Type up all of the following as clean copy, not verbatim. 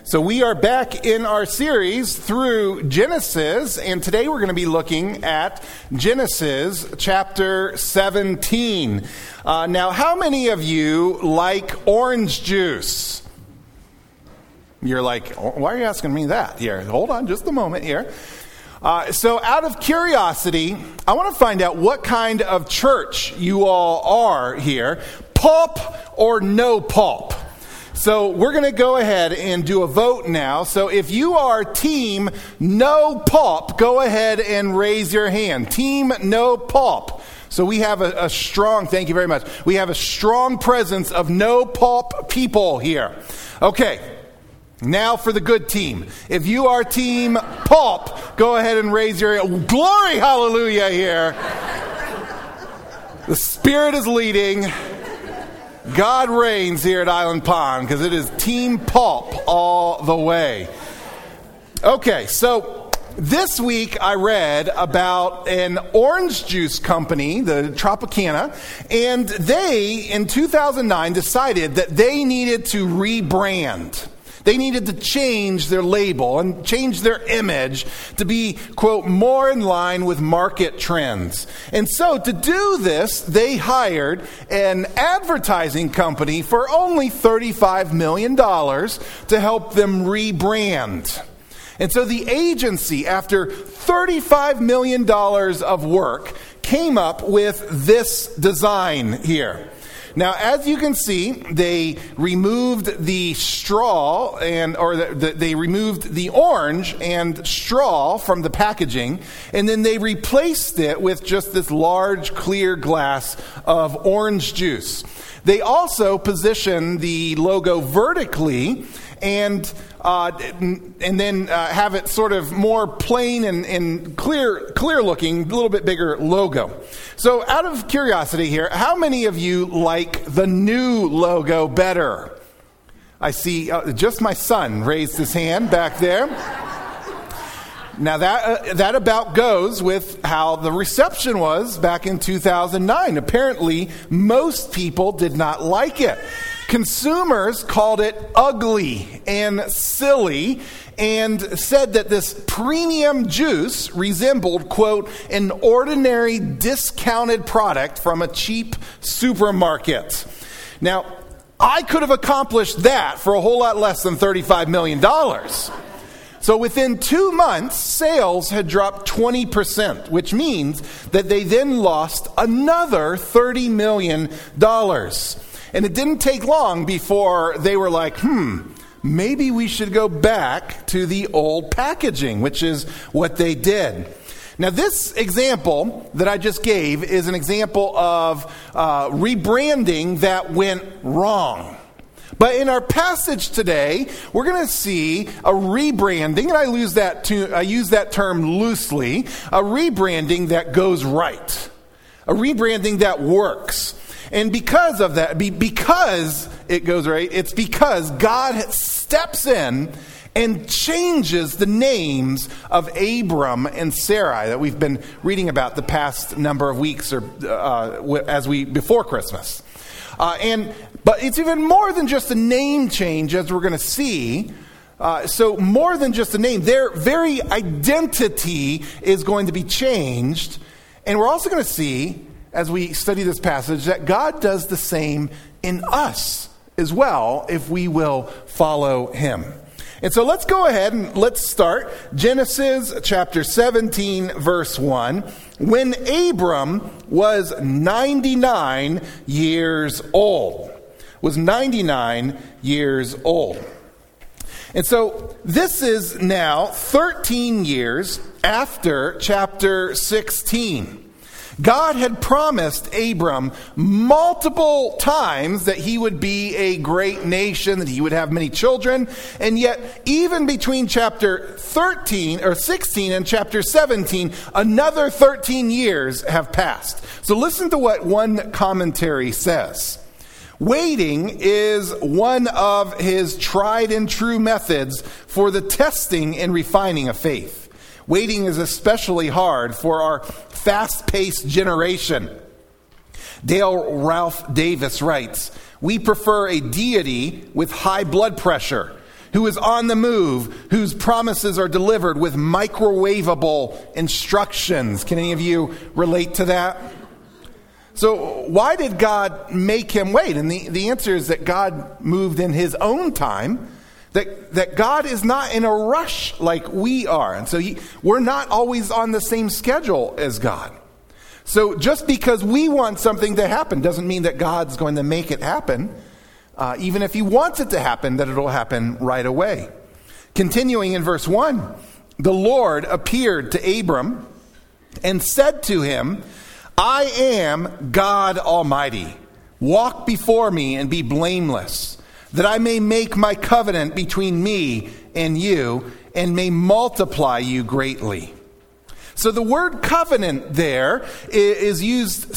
So we are back in our series through Genesis, and today we're going to be looking at Genesis chapter 17. Now, how many of you like orange juice? You're like, why are you asking me that? Here, hold on just a moment here. So out of curiosity, I want to find out what kind of church you all are here. Pulp or no pulp? So we're going to go ahead and do a vote now. So if you are team no pulp, go ahead and raise your hand. Team no pulp. So we have a strong, thank you very much. We have a strong presence of no pulp people here. Okay, now for the good team. If you are team pulp, go ahead and raise your hand. Glory, hallelujah here. The Spirit is leading. God reigns here at Island Pond because it is Team Pulp all the way. Okay, so this week I read about an orange juice company, the Tropicana, and they, in 2009, decided that they needed to rebrand. They needed to change their label and change their image to be, quote, more in line with market trends. And so to do this, they hired an advertising company for only $35 million to help them rebrand. And so the agency, after $35 million of work, came up with this design here. Now, as you can see, they removed the straw they removed the orange and straw from the packaging, and then they replaced it with just this large clear glass of orange juice. They also position the logo vertically and then have it sort of more plain and clear looking, a little bit bigger logo. So out of curiosity here, how many of you like the new logo better? I see just my son raised his hand back there. Now that about goes with how the reception was back in 2009. Apparently, most people did not like it. Consumers called it ugly and silly and said that this premium juice resembled, quote, an ordinary discounted product from a cheap supermarket. Now, I could have accomplished that for a whole lot less than $35 million. So within 2 months, sales had dropped 20%, which means that they then lost another $30 million. And it didn't take long before they were like, maybe we should go back to the old packaging, which is what they did. Now, this example that I just gave is an example of rebranding that went wrong. But in our passage today, we're going to see a rebranding, and I use that term loosely, a rebranding that goes right, a rebranding that works. And because of that, because it goes right, it's because God steps in and changes the names of Abram and Sarai that we've been reading about the past number of weeks before Christmas. But it's even more than just a name change, as we're going to see. So more than just a name, their very identity is going to be changed. And we're also going to see, as we study this passage, that God does the same in us as well if we will follow him. And so let's go ahead and let's start Genesis chapter 17, verse 1. When Abram was 99 years old. Was 99 years old. And so this is now 13 years after chapter 16. God had promised Abram multiple times that he would be a great nation, that he would have many children, and yet even between chapter 16 and chapter 17, another 13 years have passed. So listen to what one commentary says. Waiting is one of his tried and true methods for the testing and refining of faith. Waiting is especially hard for our fast-paced generation. Dale Ralph Davis writes, "We prefer a deity with high blood pressure. who is on the move, whose promises are delivered with microwavable instructions. Can any of you relate to that? So why did God make him wait? And the answer is that God moved in his own time, that God is not in a rush like we are. And so we're not always on the same schedule as God. So just because we want something to happen doesn't mean that God's going to make it happen. Even if he wants it to happen, that it'll happen right away. Continuing in verse 1, the Lord appeared to Abram and said to him, I am God Almighty. Walk before me and be blameless, that I may make my covenant between me and you and may multiply you greatly. So the word covenant there is used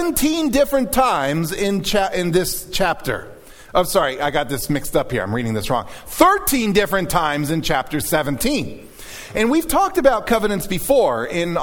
17 different times in this chapter. Oh, sorry, I got this mixed up here. I'm reading this wrong. 13 different times in chapter 17. And we've talked about covenants before in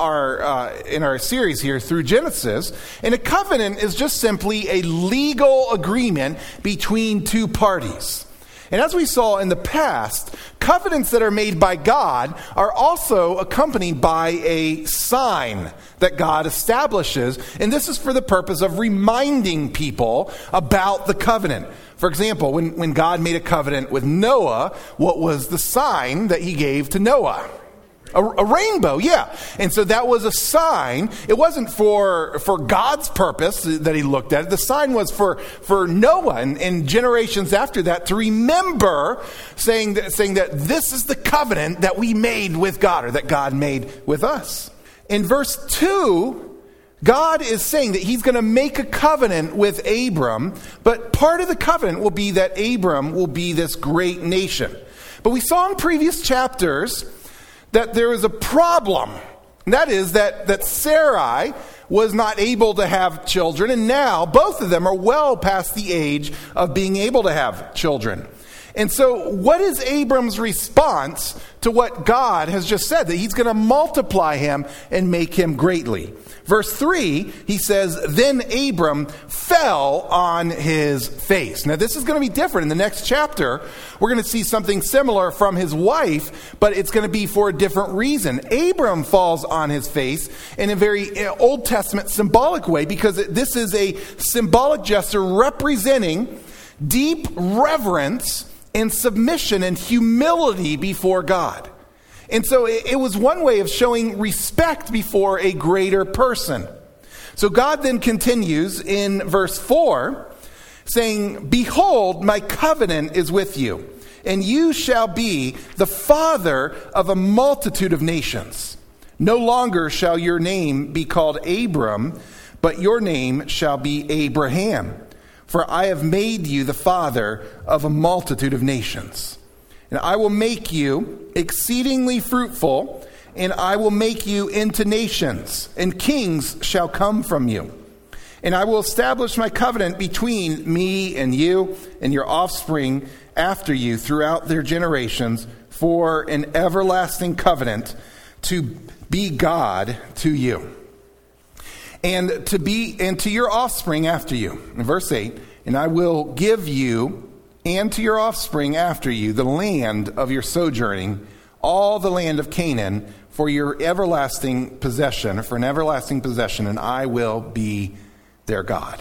our series here through Genesis. And a covenant is just simply a legal agreement between two parties. And as we saw in the past, covenants that are made by God are also accompanied by a sign that God establishes. And this is for the purpose of reminding people about the covenant. For example, when God made a covenant with Noah, what was the sign that he gave to Noah? A rainbow, yeah. And so that was a sign. It wasn't for God's purpose that he looked at it. The sign was for Noah and generations after that to remember saying that this is the covenant that we made with God, or that God made with us. In verse 2, God is saying that he's going to make a covenant with Abram, but part of the covenant will be that Abram will be this great nation. But we saw in previous chapters that there is a problem. And that is that Sarai was not able to have children, and now both of them are well past the age of being able to have children. And so what is Abram's response to what God has just said? That he's going to multiply him and make him greatly. Verse 3, he says, then Abram fell on his face. Now this is going to be different. In the next chapter, we're going to see something similar from his wife, but it's going to be for a different reason. Abram falls on his face in a very Old Testament symbolic way, because this is a symbolic gesture representing deep reverence and submission and humility before God. And so it was one way of showing respect before a greater person. So God then continues in verse 4, saying, behold, my covenant is with you, and you shall be the father of a multitude of nations. No longer shall your name be called Abram, but your name shall be Abraham. For I have made you the father of a multitude of nations. And I will make you exceedingly fruitful, and I will make you into nations, and kings shall come from you. And I will establish my covenant between me and you and your offspring after you throughout their generations, for an everlasting covenant to be God to you. And to your offspring after you. In verse 8, and I will give you and to your offspring after you the land of your sojourning, all the land of Canaan, for your everlasting possession, for an everlasting possession, and I will be their God.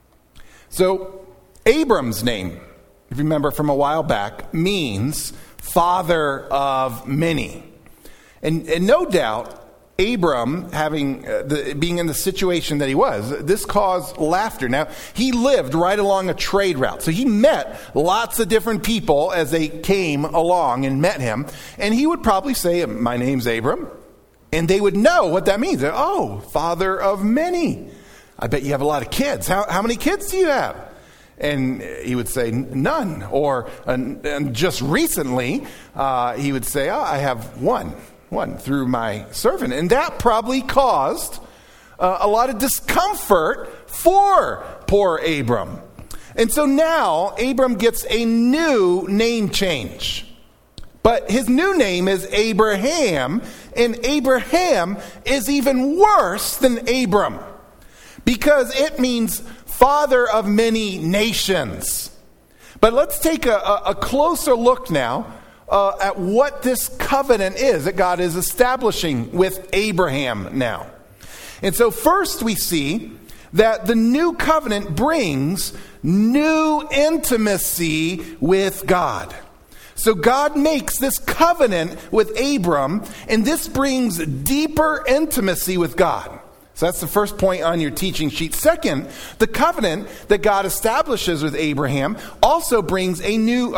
So Abram's name, if you remember from a while back, means father of many. And no doubt, Abram, being in the situation that he was, this caused laughter. Now, he lived right along a trade route. So he met lots of different people as they came along and met him. And he would probably say, my name's Abram. And they would know what that means. Oh, father of many. I bet you have a lot of kids. How many kids do you have? And he would say, none. Or and just recently, he would say, I have one through my servant. And that probably caused a lot of discomfort for poor Abram. And so now Abram gets a new name change. But his new name is Abraham, and Abraham is even worse than Abram, because it means father of many nations. But let's take a closer look now at what this covenant is that God is establishing with Abraham now. And so first we see that the new covenant brings new intimacy with God. So God makes this covenant with Abram, and this brings deeper intimacy with God. So that's the first point on your teaching sheet. Second, the covenant that God establishes with Abraham also brings a new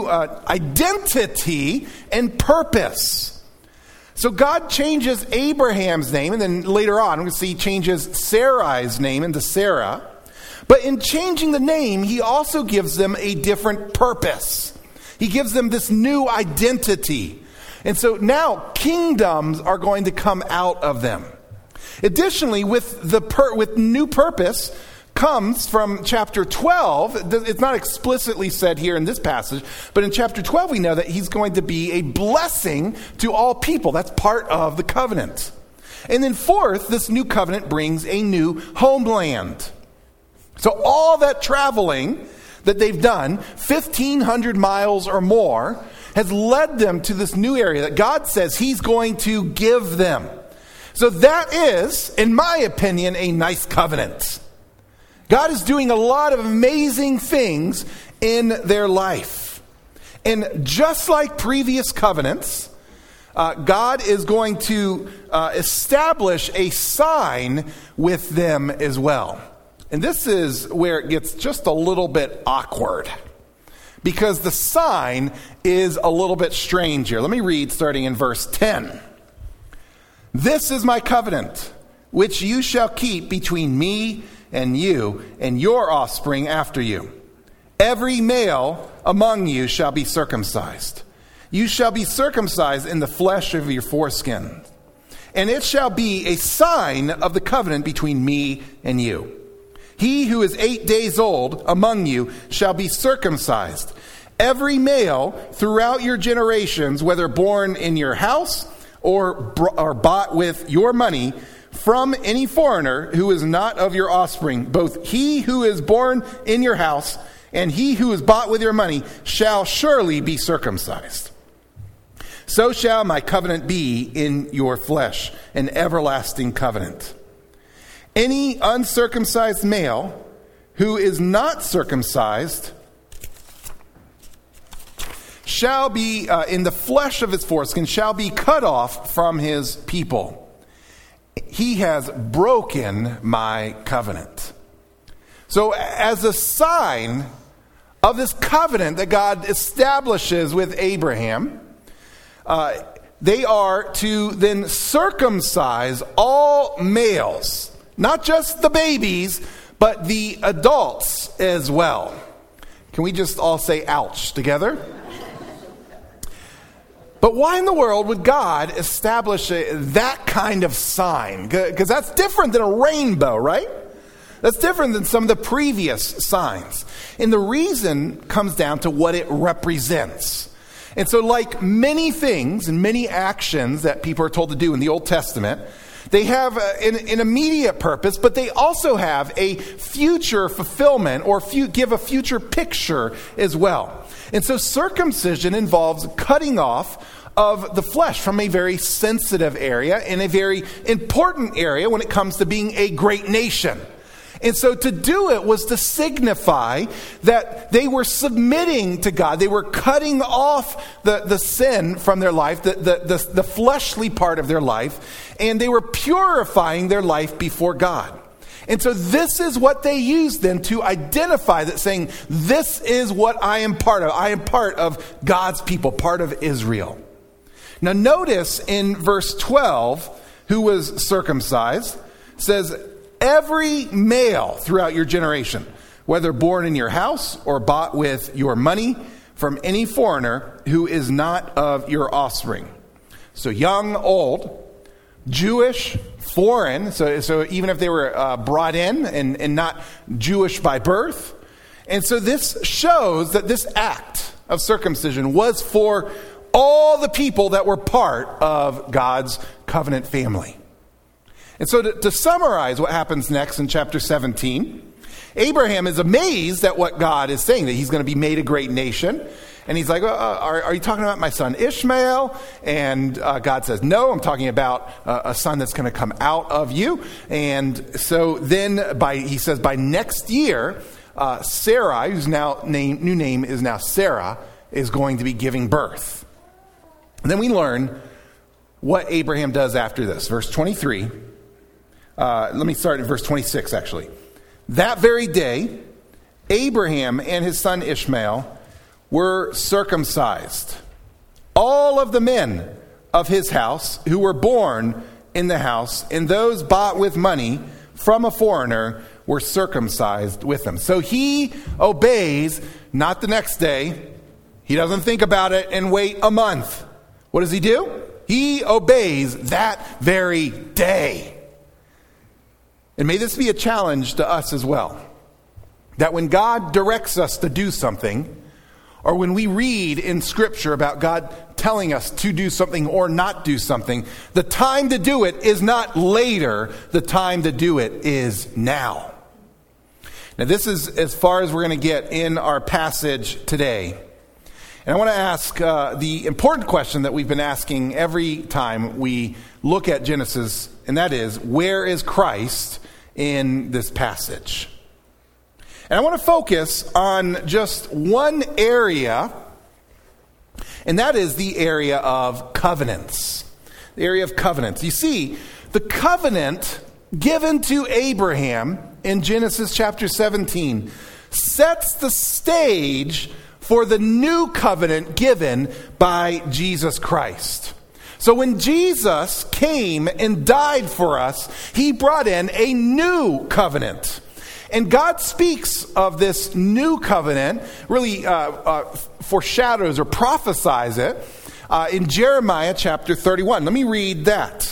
identity and purpose. So God changes Abraham's name, and then later on we see he changes Sarai's name into Sarah. But in changing the name, he also gives them a different purpose. He gives them this new identity. And so now kingdoms are going to come out of them. Additionally, with new purpose comes from chapter 12. It's not explicitly said here in this passage, but in chapter 12 we know that he's going to be a blessing to all people. That's part of the covenant. And then fourth, this new covenant brings a new homeland. So all that traveling that they've done, 1,500 miles or more, has led them to this new area that God says he's going to give them. So that is, in my opinion, a nice covenant. God is doing a lot of amazing things in their life. And just like previous covenants, God is going to establish a sign with them as well. And this is where it gets just a little bit awkward, because the sign is a little bit strange here. Let me read starting in verse 10. This is my covenant, which you shall keep between me and you and your offspring after you. Every male among you shall be circumcised. You shall be circumcised in the flesh of your foreskin. And it shall be a sign of the covenant between me and you. He who is 8 days old among you shall be circumcised. Every male throughout your generations, whether born in your house or bought with your money from any foreigner who is not of your offspring, both he who is born in your house and he who is bought with your money shall surely be circumcised. So shall my covenant be in your flesh, an everlasting covenant. Any uncircumcised male who is not circumcised shall be, in the flesh of his foreskin, shall be cut off from his people. He has broken my covenant. So as a sign of this covenant that God establishes with Abraham, they are to then circumcise all males, not just the babies, but the adults as well. Can we just all say ouch together? But why in the world would God establish that kind of sign? Because that's different than a rainbow, right? That's different than some of the previous signs. And the reason comes down to what it represents. And so like many things and many actions that people are told to do in the Old Testament, they have an immediate purpose, but they also have a future fulfillment or give a future picture as well. And so circumcision involves cutting off of the flesh from a very sensitive area and a very important area when it comes to being a great nation. And so to do it was to signify that they were submitting to God. They were cutting off the sin from their life, the fleshly part of their life, and they were purifying their life before God. And so this is what they used then to identify that, saying, this is what I am part of. I am part of God's people, part of Israel. Now notice in verse 12, who was circumcised, says, every male throughout your generation, whether born in your house or bought with your money from any foreigner who is not of your offspring. So young, old, Jewish, foreign, so even if they were brought in and not Jewish by birth. And so this shows that this act of circumcision was for all the people that were part of God's covenant family. And so to summarize what happens next in chapter 17, Abraham is amazed at what God is saying, that he's going to be made a great nation. And he's like, are you talking about my son Ishmael? And God says, no, I'm talking about a son that's going to come out of you. And so then he says, by next year, Sarai, whose new name is now Sarah, is going to be giving birth. And then we learn what Abraham does after this. Verse 23. Let me start at verse 26, actually. That very day, Abraham and his son Ishmael were circumcised. All of the men of his house who were born in the house, and those bought with money from a foreigner, were circumcised with them. So he obeys, not the next day. He doesn't think about it and wait a month. What does he do? He obeys that very day. And may this be a challenge to us as well. That when God directs us to do something, or when we read in Scripture about God telling us to do something or not do something, the time to do it is not later. The time to do it is now. Now, this is as far as we're going to get in our passage today. And I want to ask the important question that we've been asking every time we look at Genesis, and that is, where is Christ in this passage? And I want to focus on just one area, and that is the area of covenants. The area of covenants. You see, the covenant given to Abraham in Genesis chapter 17 sets the stage for the new covenant given by Jesus Christ. So when Jesus came and died for us, he brought in a new covenant. And God speaks of this new covenant, really foreshadows or prophesies it in Jeremiah chapter 31. Let me read that.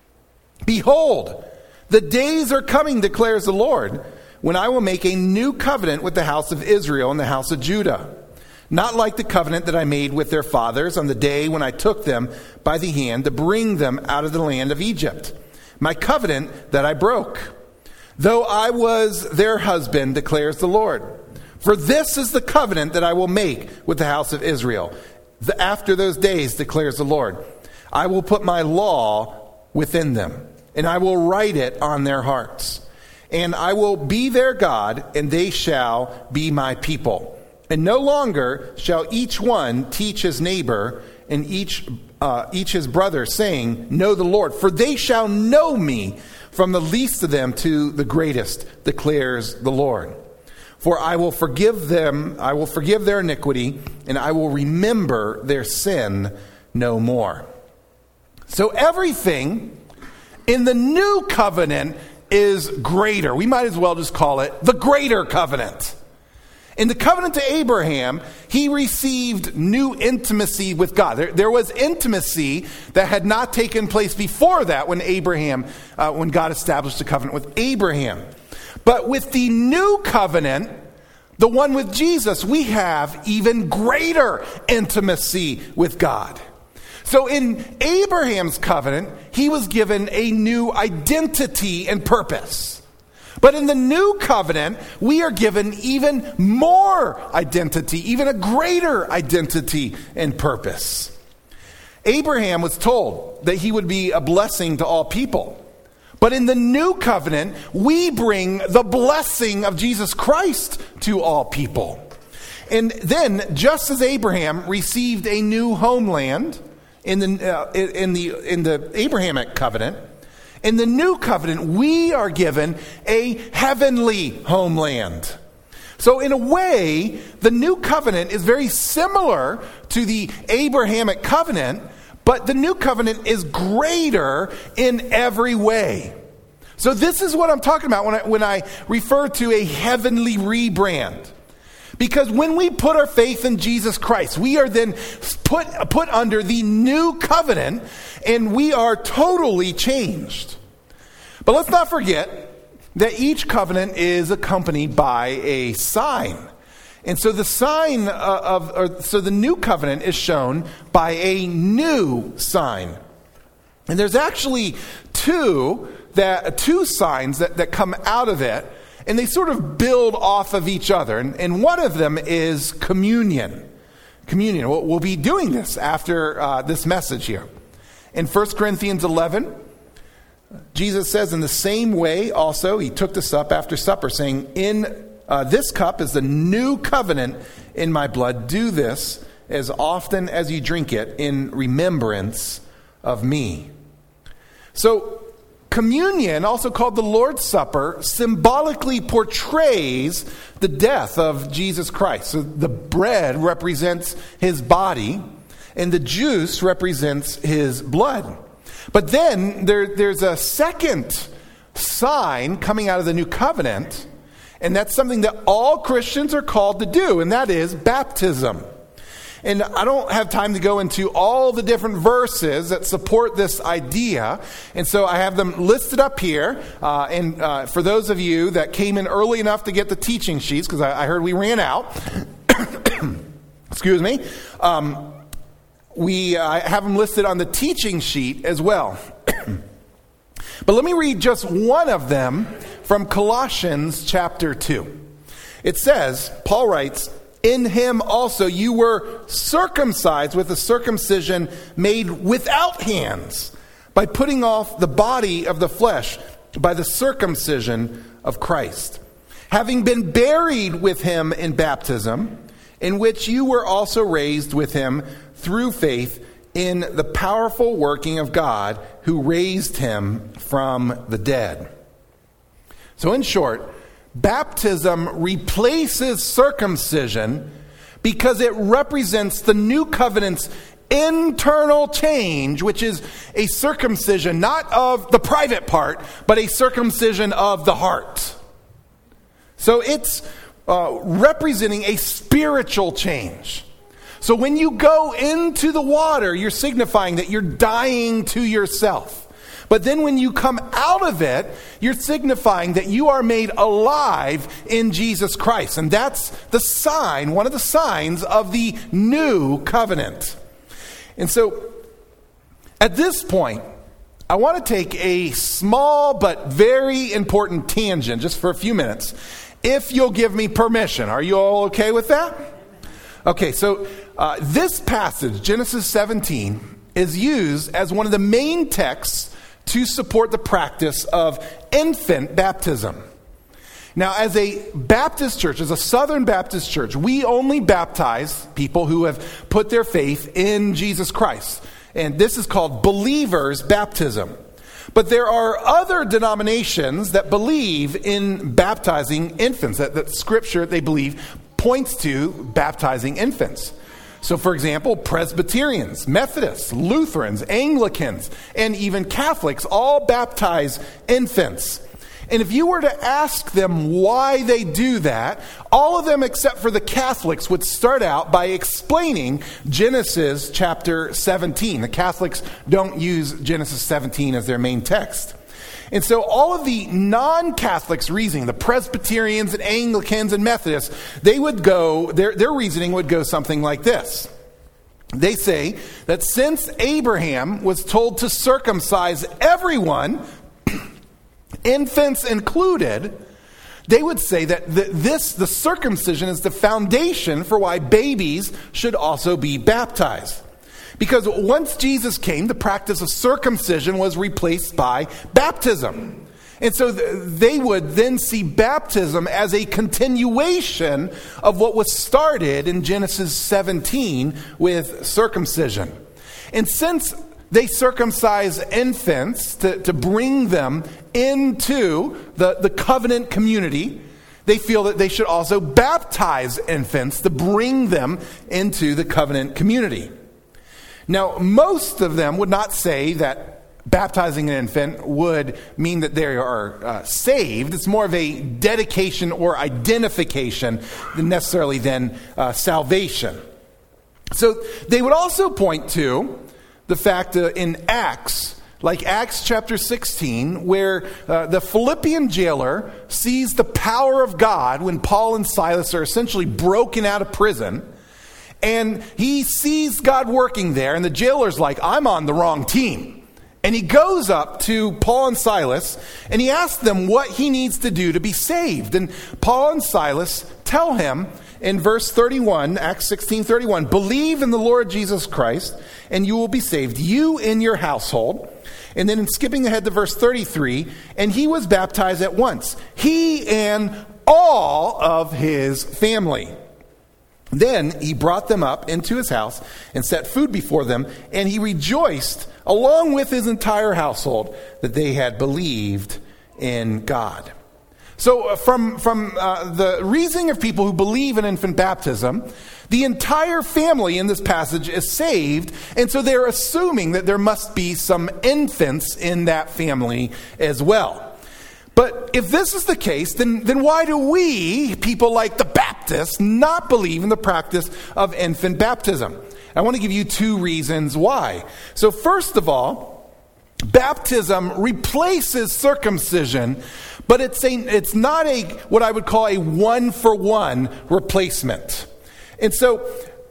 Behold, the days are coming, declares the Lord, when I will make a new covenant with the house of Israel and the house of Judah. Not like the covenant that I made with their fathers on the day when I took them by the hand to bring them out of the land of Egypt. My covenant that I broke. Though I was their husband, declares the Lord. For this is the covenant that I will make with the house of Israel. After those days, declares the Lord, I will put my law within them, and I will write it on their hearts. And I will be their God, and they shall be my people. And no longer shall each one teach his neighbor and each his brother, saying, Know the Lord, for they shall know me, from the least of them to the greatest, declares the Lord. For I will forgive them, I will forgive their iniquity, and I will remember their sin no more. So everything in the new covenant is greater. We might as well just call it the greater covenant. In the covenant to Abraham, he received new intimacy with God. There was intimacy that had not taken place before that when God established a covenant with Abraham. But with the new covenant, the one with Jesus, we have even greater intimacy with God. So in Abraham's covenant, he was given a new identity and purpose. But in the new covenant, we are given even more identity, even a greater identity and purpose. Abraham was told that he would be a blessing to all people. But in the new covenant, we bring the blessing of Jesus Christ to all people. And then, just as Abraham received a new homeland in the Abrahamic covenant, in the new covenant, we are given a heavenly homeland. So in a way, the new covenant is very similar to the Abrahamic covenant, but the new covenant is greater in every way. So this is what I'm talking about when I refer to a heavenly rebrand. Because when we put our faith in Jesus Christ, we are then put under the new covenant, and we are totally changed. But let's not forget that each covenant is accompanied by a sign. And so the sign so the new covenant is shown by a new sign. And there's actually two signs that come out of it. and they sort of build off of each other. And one of them is communion. Communion. We'll be doing this after this message here. In 1 Corinthians 11, Jesus says, in the same way also, he took this up after supper, saying, in this cup is the new covenant in my blood. Do this as often as you drink it in remembrance of me. So, communion, also called the Lord's Supper, symbolically portrays the death of Jesus Christ. So the bread represents his body, and the juice represents his blood. But then there's a second sign coming out of the new covenant, and that's something that all Christians are called to do, and that is baptism. And I don't have time to go into all the different verses that support this idea. And so I have them listed up here. And for those of you that came in early enough to get the teaching sheets, because I heard we ran out. Excuse me. I have them listed on the teaching sheet as well. But let me read just one of them from Colossians chapter 2. It says, Paul writes, in him also you were circumcised with a circumcision made without hands, by putting off the body of the flesh by the circumcision of Christ, having been buried with him in baptism, in which you were also raised with him through faith in the powerful working of God who raised him from the dead. So in short, baptism replaces circumcision because it represents the new covenant's internal change, which is a circumcision not of the private part, but a circumcision of the heart. So it's representing a spiritual change. So when you go into the water, you're signifying that you're dying to yourself. But then when you come out of it, you're signifying that you are made alive in Jesus Christ. And that's the sign, one of the signs of the new covenant. And so at this point, I want to take a small but very important tangent just for a few minutes, if you'll give me permission. Are you all okay with that? Okay, so this passage, Genesis 17, is used as one of the main texts to support the practice of infant baptism. Now, as a Baptist church, as a Southern Baptist church, we only baptize people who have put their faith in Jesus Christ. And this is called believers' baptism. But there are other denominations that believe in baptizing infants, that Scripture, they believe, points to baptizing infants. So, for example, Presbyterians, Methodists, Lutherans, Anglicans, and even Catholics all baptize infants. And if you were to ask them why they do that, all of them except for the Catholics would start out by explaining Genesis chapter 17. The Catholics don't use Genesis 17 as their main text. And so all of the non-Catholics' reasoning, the Presbyterians and Anglicans and Methodists, they would go, their reasoning would go something like this. They say that since Abraham was told to circumcise everyone, infants included, they would say that the circumcision is the foundation for why babies should also be baptized. Because once Jesus came, the practice of circumcision was replaced by baptism. And so they would then see baptism as a continuation of what was started in Genesis 17 with circumcision. And since they circumcise infants to bring them into the covenant community, they feel that they should also baptize infants to bring them into the covenant community. Now, most of them would not say that baptizing an infant would mean that they are saved. It's more of a dedication or identification than necessarily then salvation. So they would also point to the fact in Acts, like Acts chapter 16, where the Philippian jailer sees the power of God when Paul and Silas are essentially broken out of prison. And he sees God working there, and the jailer's like, I'm on the wrong team. And he goes up to Paul and Silas, and he asks them what he needs to do to be saved. And Paul and Silas tell him in verse 31, Acts 16:31, believe in the Lord Jesus Christ, and you will be saved, you and your household. And then skipping ahead to verse 33, and he was baptized at once, he and all of his family. Then he brought them up into his house and set food before them, and he rejoiced along with his entire household that they had believed in God. So from the reasoning of people who believe in infant baptism, the entire family in this passage is saved, and so they're assuming that there must be some infants in that family as well. But if this is the case, then why do we, people like the Baptists, not believe in the practice of infant baptism? I want to give you two reasons why. So first of all, baptism replaces circumcision, but it's not what I would call a one-for-one replacement. And so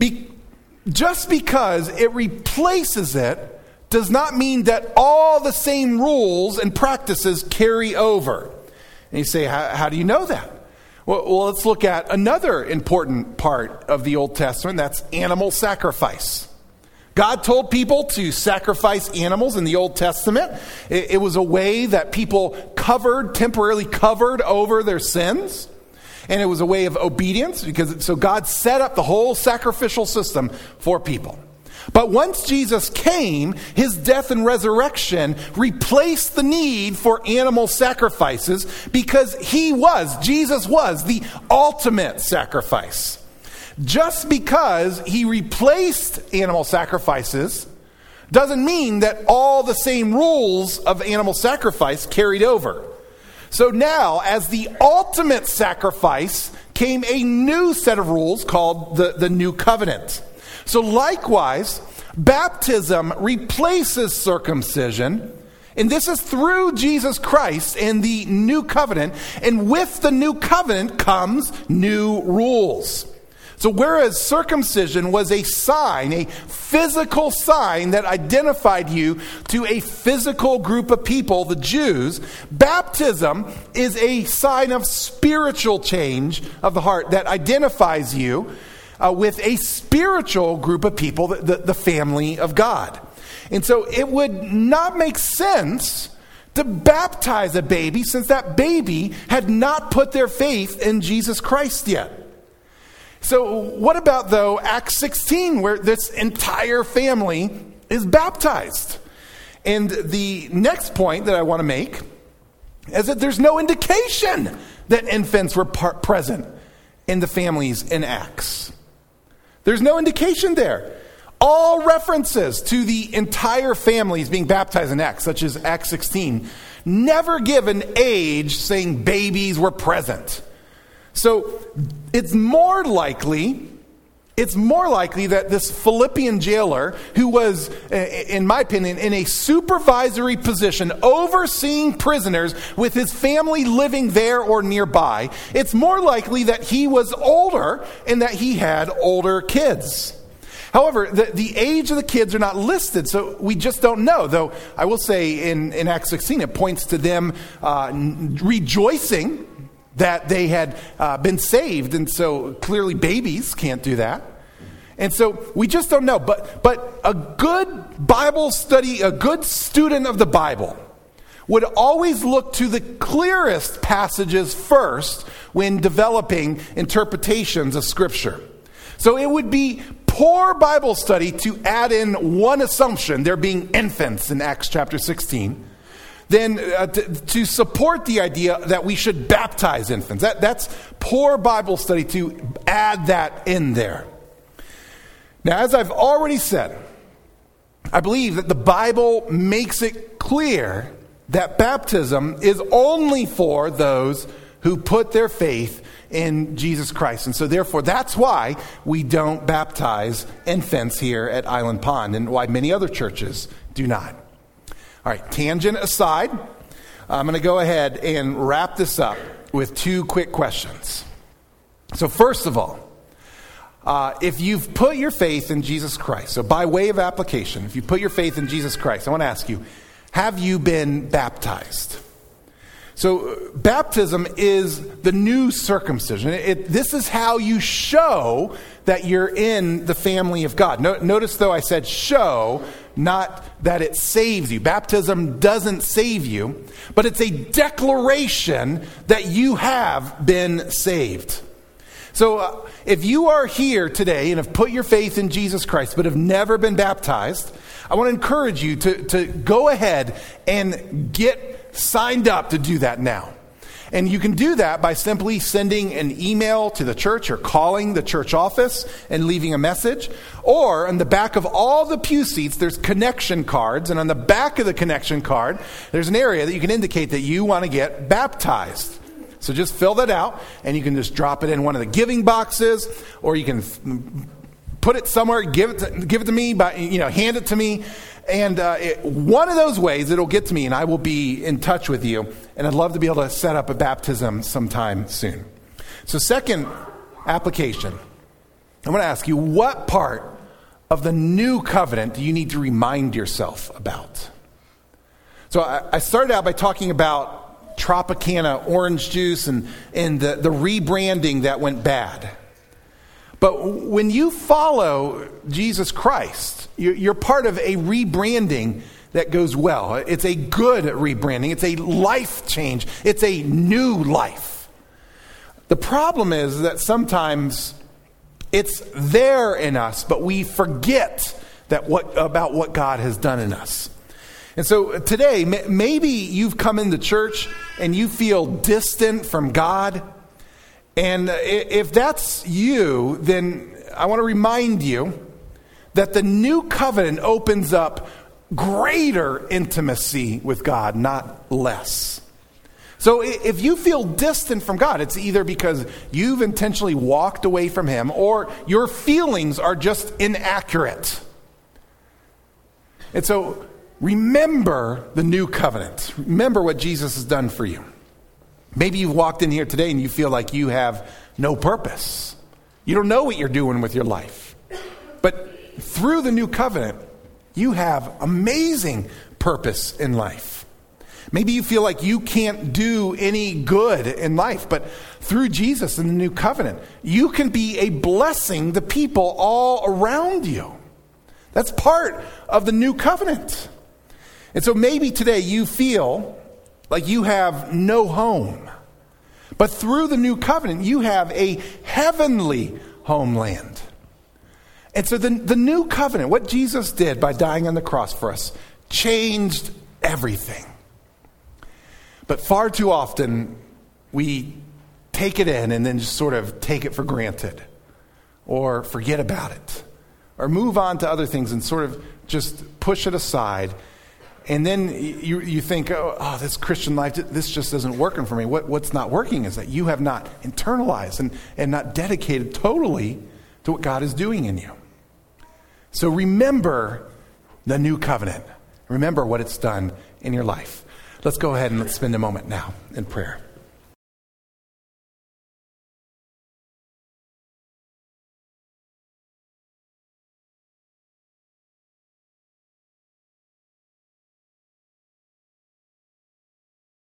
just because it replaces it does not mean that all the same rules and practices carry over. And you say, how do you know that? Well, let's look at another important part of the Old Testament. That's animal sacrifice. God told people to sacrifice animals in the Old Testament. It was a way that people temporarily covered over their sins. And it was a way of obedience, so God set up the whole sacrificial system for people. But once Jesus came, his death and resurrection replaced the need for animal sacrifices because Jesus was the ultimate sacrifice. Just because he replaced animal sacrifices doesn't mean that all the same rules of animal sacrifice carried over. So now, as the ultimate sacrifice, came a new set of rules called the New Covenant. So likewise, baptism replaces circumcision, and this is through Jesus Christ and the New Covenant, and with the New Covenant comes new rules. So whereas circumcision was a sign, a physical sign that identified you to a physical group of people, the Jews, baptism is a sign of spiritual change of the heart that identifies you with a spiritual group of people, the family of God. And so it would not make sense to baptize a baby since that baby had not put their faith in Jesus Christ yet. So what about, though, Acts 16, where this entire family is baptized? And the next point that I want to make is that there's no indication that infants were present in the families in Acts. There's no indication there. All references to the entire families being baptized in Acts, such as Acts 16, never give an age saying babies were present. So it's more likely that this Philippian jailer, who was, in my opinion, in a supervisory position overseeing prisoners with his family living there or nearby, it's more likely that he was older and that he had older kids. However, the age of the kids are not listed, so we just don't know. Though I will say in Acts 16, it points to them rejoicing that they had been saved, and so clearly babies can't do that. And so we just don't know. But a good Bible study, a good student of the Bible would always look to the clearest passages first when developing interpretations of Scripture. So it would be poor Bible study to add in one assumption, there being infants in Acts chapter 16, then to support the idea that we should baptize infants. That's poor Bible study to add that in there. Now, as I've already said, I believe that the Bible makes it clear that baptism is only for those who put their faith in Jesus Christ. And so therefore, that's why we don't baptize infants here at Island Pond, and why many other churches do not. All right, tangent aside, I'm going to go ahead and wrap this up with two quick questions. So first of all, if you've put your faith in Jesus Christ, so by way of application, if you put your faith in Jesus Christ, I want to ask you, have you been baptized? So baptism is the new circumcision. This is how you show that you're in the family of God. Notice, though, I said show, not that it saves you. Baptism doesn't save you, but it's a declaration that you have been saved. So if you are here today and have put your faith in Jesus Christ but have never been baptized, I want to encourage you to go ahead and get signed up to do that now. And you can do that by simply sending an email to the church or calling the church office and leaving a message. Or on the back of all the pew seats, there's connection cards. And on the back of the connection card, there's an area that you can indicate that you want to get baptized. So just fill that out, and you can just drop it in one of the giving boxes, or you can put it somewhere, give it to me, hand it to me. And one of those ways, it'll get to me, and I will be in touch with you. And I'd love to be able to set up a baptism sometime soon. So second application, I want to ask you, what part of the new covenant do you need to remind yourself about? So I started out by talking about Tropicana orange juice and the rebranding that went bad. But when you follow Jesus Christ, you're part of a rebranding that goes well. It's a good rebranding. It's a life change. It's a new life. The problem is that sometimes it's there in us, but we forget about what God has done in us. And so today, maybe you've come into church and you feel distant from God. And if that's you, then I want to remind you that the new covenant opens up greater intimacy with God, not less. So if you feel distant from God, it's either because you've intentionally walked away from Him or your feelings are just inaccurate. And so remember the new covenant. Remember what Jesus has done for you. Maybe you've walked in here today and you feel like you have no purpose. You don't know what you're doing with your life. But through the new covenant, you have amazing purpose in life. Maybe you feel like you can't do any good in life, but through Jesus and the new covenant, you can be a blessing to people all around you. That's part of the new covenant. And so maybe today you feel like you have no home. But through the new covenant, you have a heavenly homeland. And so the new covenant, what Jesus did by dying on the cross for us, changed everything. But far too often, we take it in and then just sort of take it for granted, or forget about it, or move on to other things and sort of just push it aside. And then you think, oh, this Christian life, this just isn't working for me. What's not working is that you have not internalized and not dedicated totally to what God is doing in you. So remember the new covenant. Remember what it's done in your life. Let's go ahead and let's spend a moment now in prayer.